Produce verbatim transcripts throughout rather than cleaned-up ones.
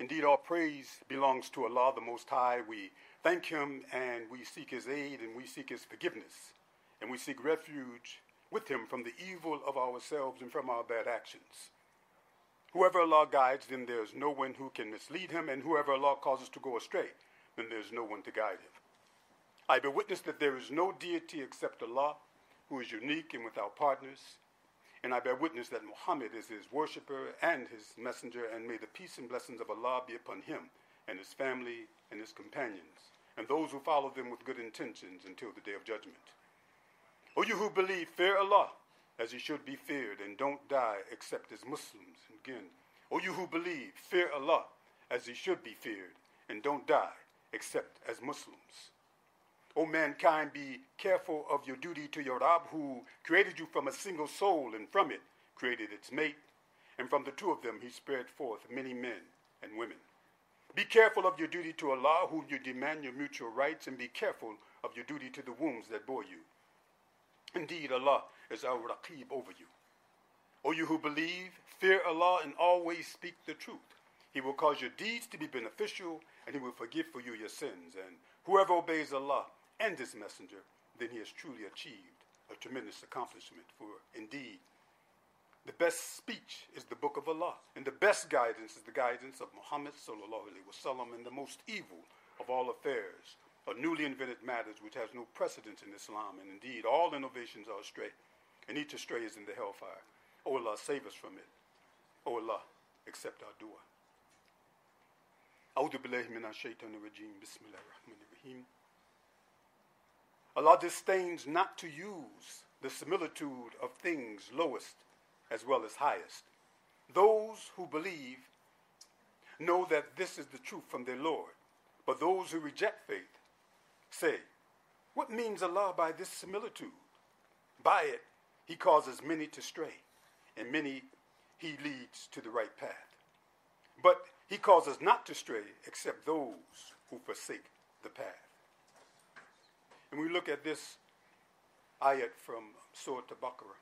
Indeed, all praise belongs to Allah, the Most High. We thank Him and we seek His aid and we seek His forgiveness. And we seek refuge with Him from the evil of ourselves and from our bad actions. Whoever Allah guides, then there is no one who can mislead him, and whoever Allah causes to go astray, then there is no one to guide him. I bear witness that there is no deity except Allah, who is unique and without partners. And I bear witness that Muhammad is his worshipper and his messenger, and may the peace and blessings of Allah be upon him and his family and his companions, and those who follow them with good intentions until the day of judgment. O you who believe, fear Allah as He should be feared, and don't die except as Muslims. Again, O you who believe, fear Allah as He should be feared, and don't die except as Muslims. O mankind, be careful of your duty to your Rabb, who created you from a single soul, and from it created its mate, and from the two of them He spread forth many men and women. Be careful of your duty to Allah, whom you demand your mutual rights, and be careful of your duty to the wombs that bore you. Indeed, Allah is our Raqib over you. O you who believe, fear Allah and always speak the truth. He will cause your deeds to be beneficial, and He will forgive for you your sins. And whoever obeys Allah and His messenger, then he has truly achieved a tremendous accomplishment. For indeed, the best speech is the book of Allah, and the best guidance is the guidance of Muhammad sallallahu alaihi wasallam, and the most evil of all affairs are newly invented matters which has no precedence in Islam, and indeed all innovations are astray, and each astray is in the hellfire. O Allah, save us from it. O Allah, accept our dua. A'udhu billahi minash shaitanir rajim. Bismillahir rahmanir rahim. Allah disdains not to use the similitude of things lowest as well as highest. Those who believe know that this is the truth from their Lord, but those who reject faith say, what means Allah by this similitude? By it, He causes many to stray, and many He leads to the right path. But He causes not to stray except those who forsake the path. And we look at this ayat from Surah Al-Baqarah.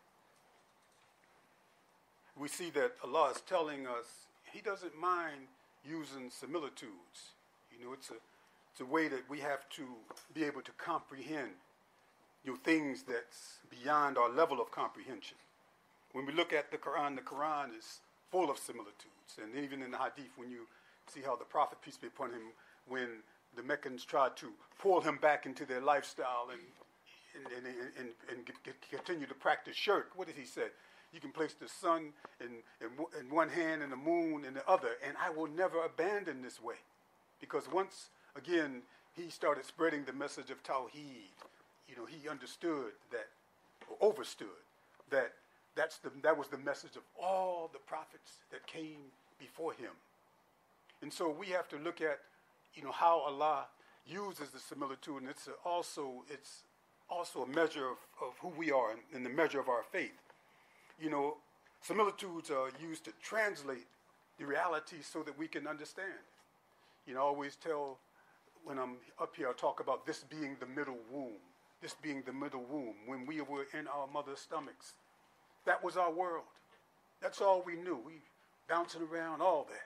We see that Allah is telling us He doesn't mind using similitudes. You know, it's a It's a way that we have to be able to comprehend, you know, things that's beyond our level of comprehension. When we look at the Quran, the Quran is full of similitudes. And even in the Hadith, when you see how the Prophet, peace be upon him, when the Meccans tried to pull him back into their lifestyle and and, and, and, and get, get, continue to practice shirk, what did he say? You can place the sun in, in, in one hand and the moon in the other, and I will never abandon this way. Because once again, he started spreading the message of Tawheed. You know, he understood that, or overstood, that that's the, that was the message of all the prophets that came before him. And so we have to look at, you know, how Allah uses the similitude, and it's a, also it's also a measure of, of who we are and, and the measure of our faith. You know, similitudes are used to translate the reality so that we can understand. You know, I always tell, when I'm up here, I talk about this being the middle womb. This being the middle womb. When we were in our mother's stomachs, that was our world. That's all we knew. We bouncing around, all that.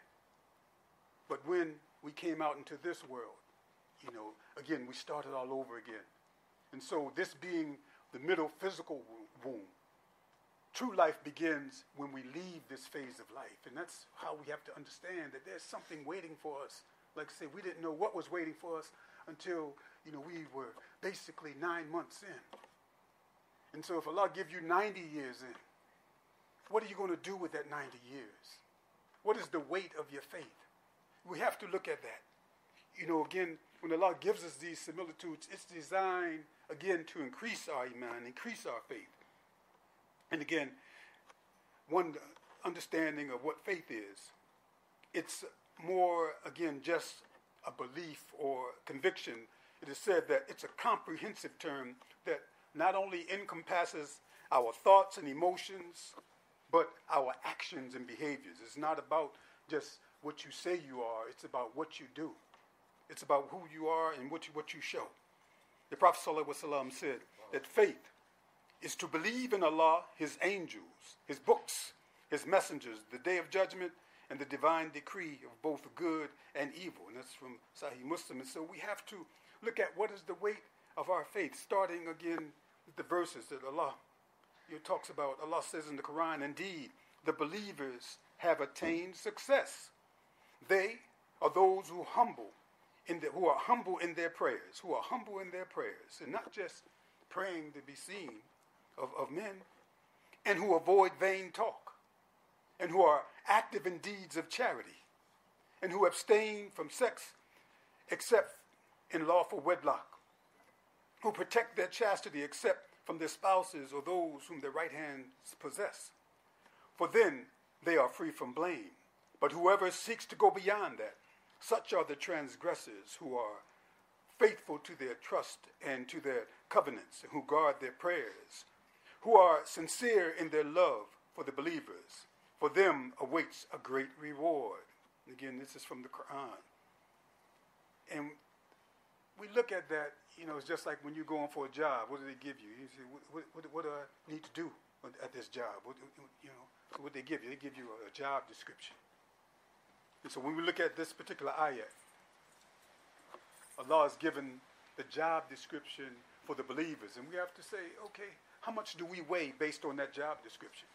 But when we came out into this world, you know, again, we started all over again. And so this being the middle physical womb, true life begins when we leave this phase of life. And that's how we have to understand that there's something waiting for us. Like I said, we didn't know what was waiting for us until, you know, we were basically nine months in. And so if Allah gives you ninety years in, what are you going to do with that ninety years? What is the weight of your faith? We have to look at that. You know, again, when Allah gives us these similitudes, it's designed, again, to increase our iman, increase our faith. And again, one understanding of what faith is, it's more, again, just a belief or conviction. It is said that it's a comprehensive term that not only encompasses our thoughts and emotions, but our actions and behaviors. It's not about just what you say you are, it's about what you do. It's about who you are and what you, what you show. The Prophet ﷺ said that faith is to believe in Allah, His angels, His books, His messengers, the day of judgment, and the divine decree of both good and evil. And that's from Sahih Muslim. And so we have to look at what is the weight of our faith, starting again with the verses that Allah you know, talks about. Allah says in the Quran, indeed, the believers have attained success. They are those who humble in the, who are humble in their prayers, who are humble in their prayers, and not just praying to be seen of, of men, and who avoid vain talk, and who are active in deeds of charity, and who abstain from sex except in lawful wedlock, who protect their chastity except from their spouses or those whom their right hands possess. For then they are free from blame. But whoever seeks to go beyond that, such are the transgressors who are faithful to their trust and to their covenants, who guard their prayers, who are sincere in their love for the believers. For them awaits a great reward. Again, this is from the Quran. And we look at that, you know, it's just like when you're going for a job. What do they give you? You say, what, what, what do I need to do at this job? What, you know, so what they give you? They give you a, a job description. And so when we look at this particular ayat, Allah has given the job description for the believers. And we have to say, okay, how much do we weigh based on that job description?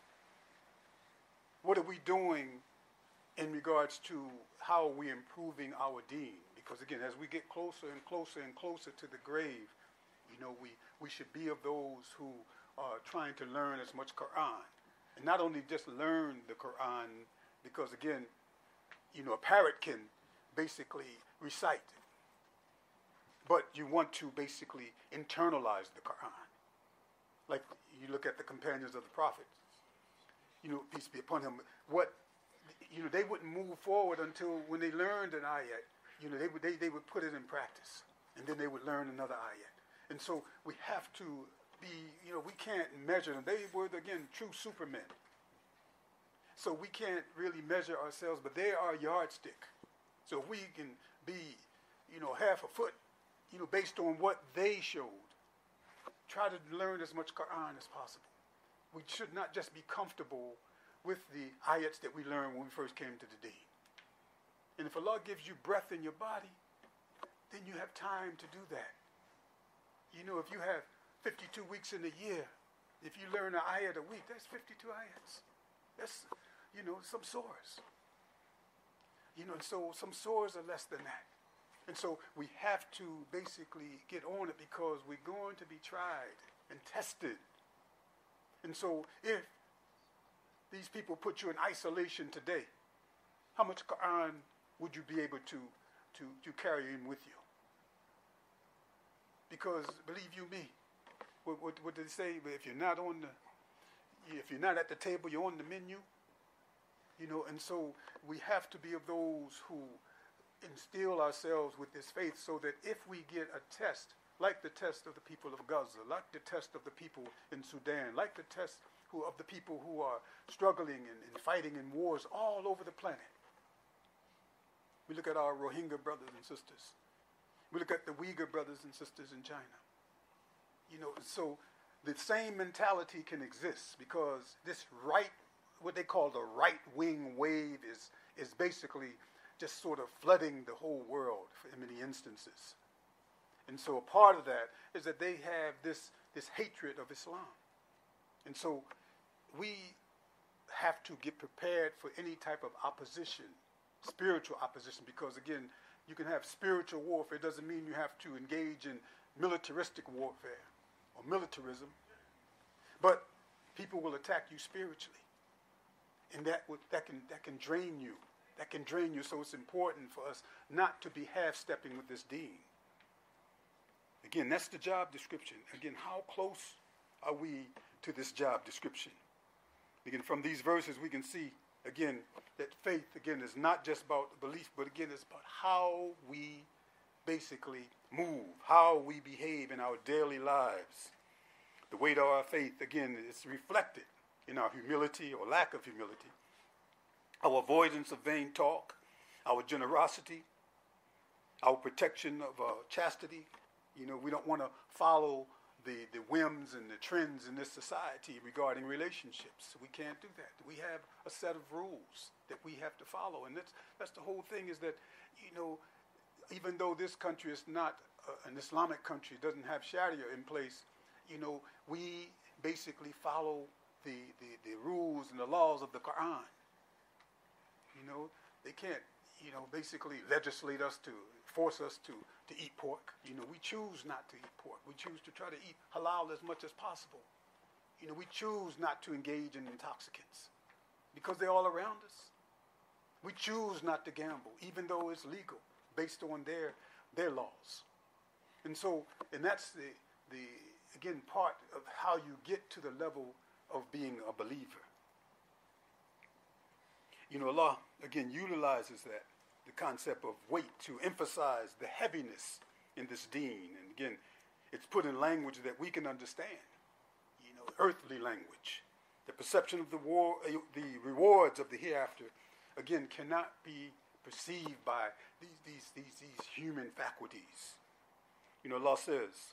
What are we doing in regards to how we're improving our deen? Because again, as we get closer and closer and closer to the grave, you know, we, we should be of those who are trying to learn as much Quran. And not only just learn the Quran, because again, you know, a parrot can basically recite, but you want to basically internalize the Quran. Like you look at the companions of the Prophet, you know, peace be upon him, what, you know, they wouldn't move forward until when they learned an ayat, you know, they would, they, they would put it in practice, and then they would learn another ayat. And so we have to be, you know, we can't measure them. They were, again, true supermen. So we can't really measure ourselves, but they are a yardstick. So if we can be, you know, half a foot, you know, based on what they showed, try to learn as much Quran as possible. We should not just be comfortable with the ayats that we learned when we first came to the deen. And if Allah gives you breath in your body, then you have time to do that. You know, if you have fifty-two weeks in a year, if you learn an ayat a week, that's fifty-two ayats. That's, you know, some surahs. You know, and so some surahs are less than that. And so we have to basically get on it because we're going to be tried and tested. And so if these people put you in isolation today, how much Quran would you be able to, to, to carry in with you? Because believe you me, what, what, what did they say? If you're not on the, if you're not at the table, you're on the menu. You know, and so we have to be of those who instill ourselves with this faith so that if we get a test, like the test of the people of Gaza, like the test of the people in Sudan, like the test who, of the people who are struggling and, and fighting in wars all over the planet. We look at our Rohingya brothers and sisters. We look at the Uyghur brothers and sisters in China. You know, so the same mentality can exist because this right, what they call the right-wing wave is, is basically just sort of flooding the whole world in many instances. And so a part of that is that they have this, this hatred of Islam. And so we have to get prepared for any type of opposition, spiritual opposition, because again, you can have spiritual warfare. It doesn't mean you have to engage in militaristic warfare or militarism, but people will attack you spiritually. And that would, that can that can drain you. That can drain you. So it's important for us not to be half-stepping with this deen. Again, that's the job description. Again, how close are we to this job description? Again, from these verses we can see, again, that faith, again, is not just about belief, but again, it's about how we basically move, how we behave in our daily lives. The weight of our faith, again, is reflected in our humility or lack of humility, our avoidance of vain talk, our generosity, our protection of uh, chastity. You know, we don't want to follow the, the whims and the trends in this society regarding relationships. We can't do that. We have a set of rules that we have to follow. And that's, that's the whole thing, is that, you know, even though this country is not uh, an Islamic country, doesn't have Sharia in place, you know, we basically follow the, the, the rules and the laws of the Quran. You know, they can't, you know, basically legislate us to, force us to, to eat pork. You know, we choose not to eat pork. We choose to try to eat halal as much as possible. You know, we choose not to engage in intoxicants because they're all around us. We choose not to gamble, even though it's legal, based on their their laws. And so, and that's the, the again, part of how you get to the level of being a believer. You know, Allah, again, utilizes that, the concept of weight, to emphasize the heaviness in this deen. And again, it's put in language that we can understand, you know, earthly language. The perception of the war, uh, the rewards of the hereafter, again, cannot be perceived by these, these, these, these human faculties. You know, Allah says,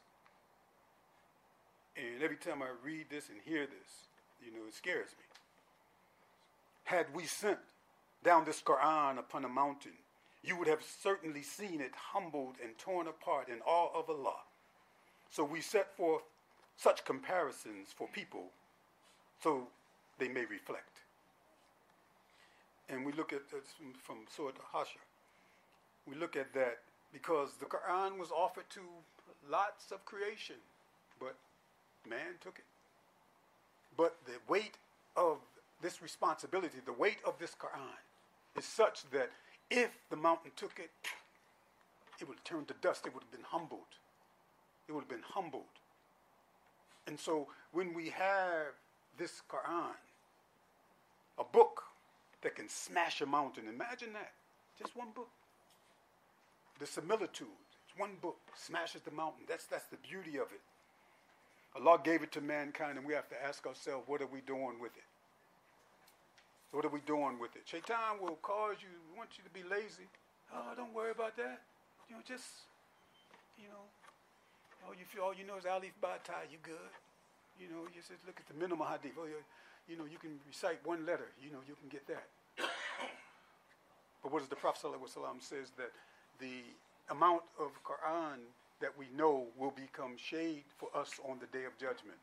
and every time I read this and hear this, you know, it scares me. Had we sent down this Quran upon a mountain, you would have certainly seen it humbled and torn apart in awe of Allah. So we set forth such comparisons for people so they may reflect. And we look at this from, from Surah Al-Hashr. We look at that because the Quran was offered to lots of creation, but man took it. But the weight of this responsibility, the weight of this Quran, is such that if the mountain took it, it would have turned to dust. It would have been humbled. It would have been humbled. And so when we have this Quran, a book that can smash a mountain, imagine that. Just one book. The similitude. One book smashes the mountain. That's, that's the beauty of it. Allah gave it to mankind, and we have to ask ourselves, what are we doing with it? What are we doing with it? Shaitan will cause you, want you to be lazy. Oh, don't worry about that. You know, just, you know, all you feel, all you know is Alif Ba Ta, you good. You know, you just look at the minimal hadith. Oh, you, you know, you can recite one letter. You know, you can get that. But what does the Prophet ﷺ says that the amount of Quran that we know will become shade for us on the day of judgment.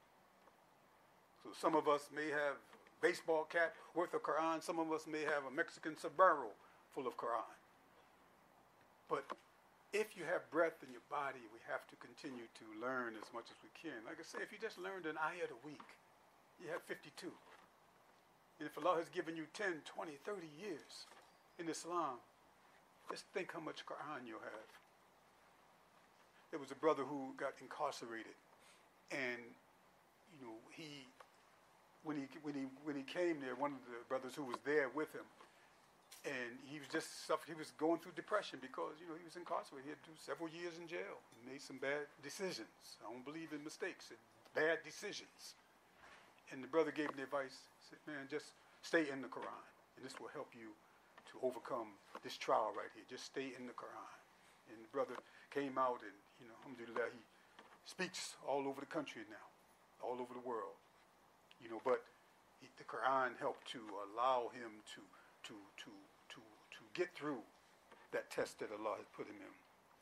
So some of us may have baseball cap worth of Quran. Some of us may have a Mexican Sbarro full of Quran. But if you have breath in your body, we have to continue to learn as much as we can. Like I say, if you just learned an ayat a week, you have fifty-two. And if Allah has given you ten, twenty, thirty years in Islam, just think how much Quran you'll have. There was a brother who got incarcerated, and you know he. When he when he when he came there, one of the brothers who was there with him, and he was just suffered. He was going through depression because you know he was incarcerated. He had to do several years in jail. He made some bad decisions. I don't believe in mistakes. Bad decisions. And the brother gave him the advice. He said, "Man, just stay in the Quran, and this will help you to overcome this trial right here. Just stay in the Quran." And the brother came out, and you know, alhamdulillah, he speaks all over the country now, all over the world. You know, but he, the Quran helped to allow him to to to to to get through that test that Allah has put him in.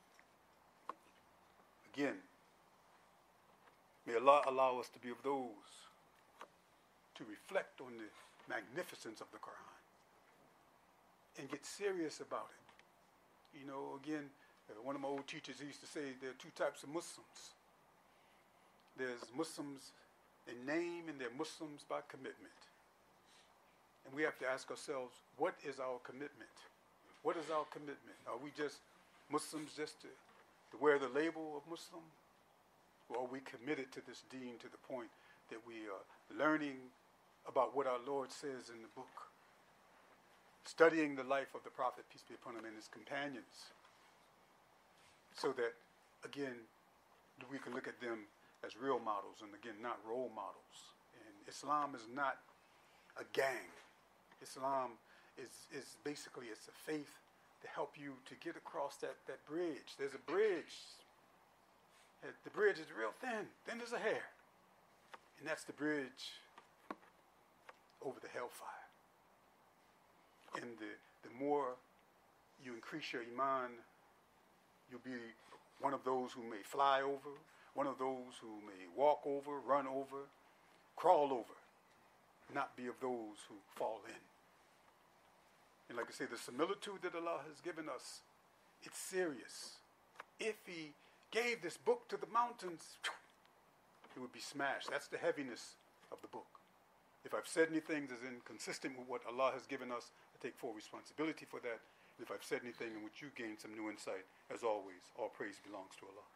Again, may Allah allow us to be of those to reflect on the magnificence of the Quran and get serious about it. You know, again, uh, one of my old teachers used to say there are two types of Muslims. There's Muslims in name, and they're Muslims by commitment. And we have to ask ourselves, what is our commitment? What is our commitment? Are we just Muslims just to, to wear the label of Muslim? Or are we committed to this deen to the point that we are learning about what our Lord says in the book, studying the life of the Prophet, peace be upon him, and his companions, so that, again, we can look at them as real models, and again, not role models. And Islam is not a gang. Islam is, is basically, it's a faith to help you to get across that, that bridge. There's a bridge The bridge is real thin, thin as a hair. And that's the bridge over the hellfire. And the, the more you increase your iman, you'll be one of those who may fly over, one of those who may walk over, run over, crawl over, not be of those who fall in. And like I say, the similitude that Allah has given us, it's serious. If He gave this book to the mountains, it would be smashed. That's the heaviness of the book. If I've said anything that's inconsistent with what Allah has given us, I take full responsibility for that. And if I've said anything in which you gain some new insight, as always, all praise belongs to Allah.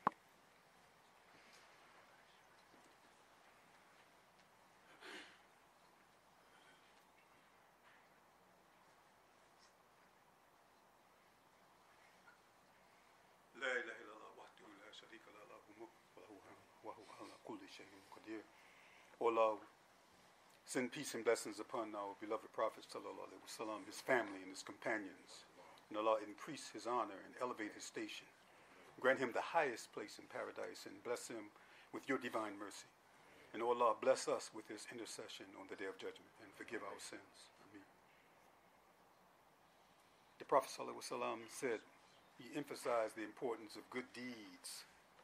O Allah, send peace and blessings upon our beloved Prophet sallallahu alaihi wasallam, his family and his companions. And Allah increase his honor and elevate his station. Grant him the highest place in paradise and bless him with your divine mercy. And O Allah, bless us with his intercession on the day of judgment and forgive our sins. Ameen. The Prophet sallallahu alaihi wasallam said, he emphasized the importance of good deeds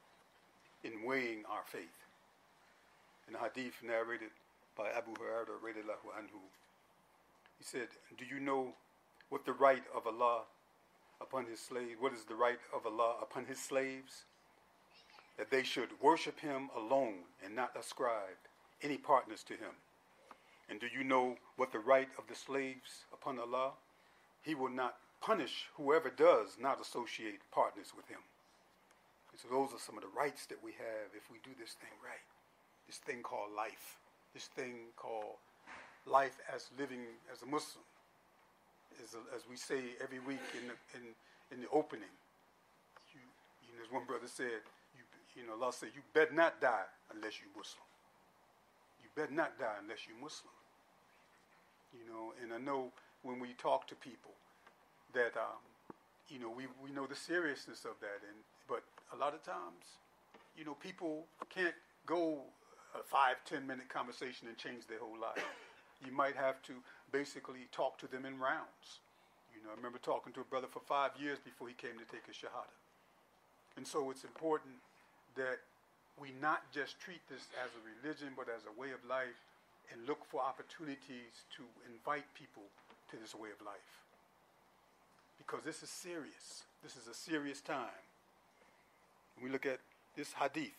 in weighing our faith. In a hadith narrated by Abu Hurairah radiallahu anhu, he said, do you know what the right of Allah upon his slave, what is the right of Allah upon his slaves? That they should worship him alone and not ascribe any partners to him. And do you know what the right of the slaves upon Allah? He will not punish whoever does not associate partners with him. And so those are some of the rights that we have if we do this thing right. This thing called life. This thing called life as living as a Muslim. As, a, as we say every week in the, in, in the opening. You, you know, as one brother said, you, you know, Allah said, you better not die unless you're Muslim. You better not die unless you're Muslim. You know, and I know when we talk to people that, um, you know, we, we know the seriousness of that. And but a lot of times, you know, people can't go a five, ten minute conversation and change their whole life. You might have to basically talk to them in rounds. You know, I remember talking to a brother for five years before he came to take his Shahada. And so it's important that we not just treat this as a religion, but as a way of life, and look for opportunities to invite people to this way of life. Because this is serious. This is a serious time. When we look at this hadith,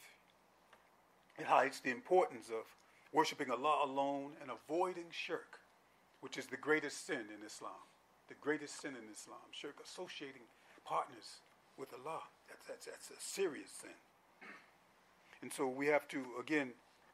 it highlights the importance of worshiping Allah alone and avoiding shirk, which is the greatest sin in Islam. The greatest sin in Islam. Shirk, associating partners with Allah. That's, that's, that's a serious sin. And so we have to, again,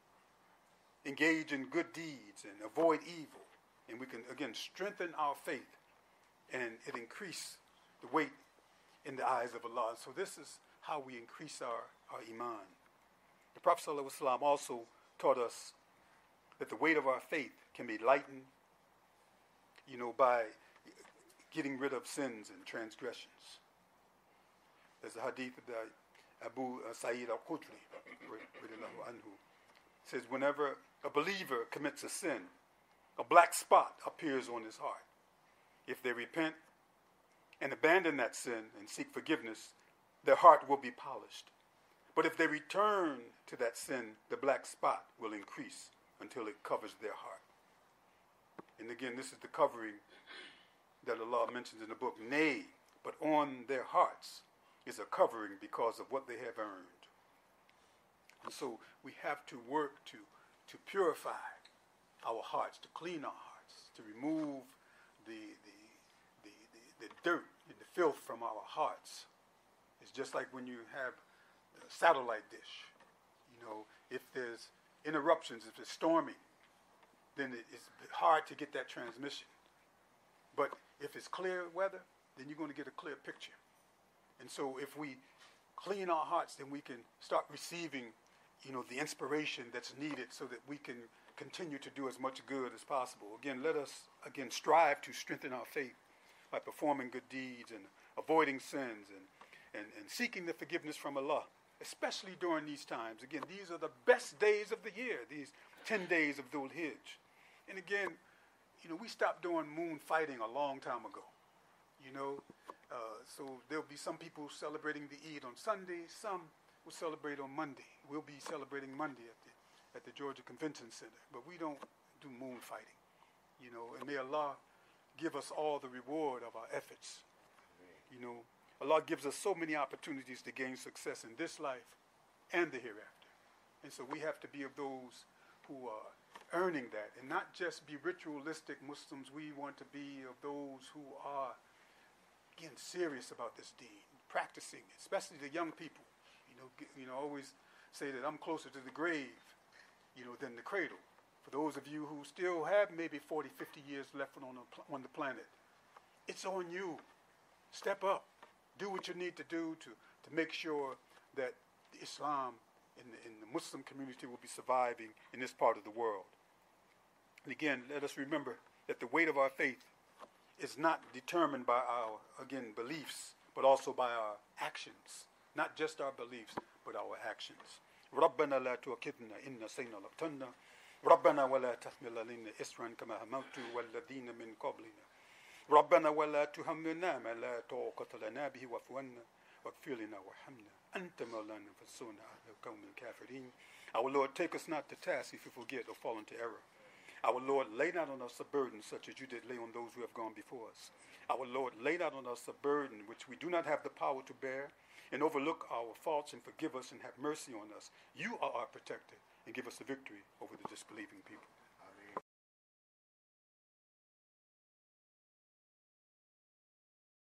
engage in good deeds and avoid evil. And we can, again, strengthen our faith and it increase the weight in the eyes of Allah. So this is how we increase our, our iman. The Prophet ﷺ also taught us that the weight of our faith can be lightened, you know, by getting rid of sins and transgressions. There's a hadith of Abu Sa'id al-Khudri, anhu, says whenever a believer commits a sin, a black spot appears on his heart. If they repent and abandon that sin and seek forgiveness, their heart will be polished. But if they return to that sin, the black spot will increase until it covers their heart. And again, this is the covering that Allah mentions in the book. Nay, but on their hearts is a covering because of what they have earned. And so we have to work to, to purify our hearts, to clean our hearts, to remove the, the, the, the, the dirt and the filth from our hearts. It's just like when you have a satellite dish. You know, if there's interruptions, if it's storming, then it's hard to get that transmission. But if it's clear weather, then you're going to get a clear picture. And so if we clean our hearts, then we can start receiving, you know, the inspiration that's needed so that we can continue to do as much good as possible. Again, let us, again, strive to strengthen our faith by performing good deeds and avoiding sins and, and, and seeking the forgiveness from Allah especially during these times. Again, these are the best days of the year, these ten days of Dhul Hijj. And again, you know, we stopped doing moon fighting a long time ago. You know, uh, so there'll be some people celebrating the Eid on Sunday, some will celebrate on Monday. We'll be celebrating Monday at the, at the Georgia Convention Center, but we don't do moon fighting. You know, and may Allah give us all the reward of our efforts. You know, Allah gives us so many opportunities to gain success in this life and the hereafter. And so we have to be of those who are earning that and not just be ritualistic Muslims. We want to be of those who are, again, serious about this deed, practicing, especially the young people. You know, g- you know, always say that I'm closer to the grave, you know, than the cradle. For those of you who still have maybe forty, fifty years left on the, pl- on the planet, it's on you. Step up. Do what you need to do to, to make sure that Islam in the, in the Muslim community will be surviving in this part of the world. And again, let us remember that the weight of our faith is not determined by our, again, beliefs, but also by our actions. Not just our beliefs, but our actions. رَبَّنَا لَا تُؤَاخِذْنَا إِن نَسِينَا أَوْ أَخْطَأْنَا رَبَّنَا وَلَا تَحْمِلْ عَلَيْنَا إِصْرًا كَمَا حَمَلْتَهُ عَلَى الَّذِينَ مِن قَبْلِنَا رَبَّنَا وَلَا تُحَمِّلْنَا مَا لَا طَاقَةَ لَنَا بِهِ وَاعْفُ عَنَّا وَاغْفِرْ لَنَا وَارْحَمْنَا أَنْتَ مَوْلَانَا فَانصُرْنَا عَلَى الْقَوْمِ الْكَافِرِينَ. Our Lord, take us not to task if we forget or fall into error. Our Lord, lay not on us a burden such as you did lay on those who have gone before us. Our Lord, lay not on us a burden which we do not have the power to bear, and overlook our faults and forgive us and have mercy on us. You are our protector, and give us the victory over the disbelieving people.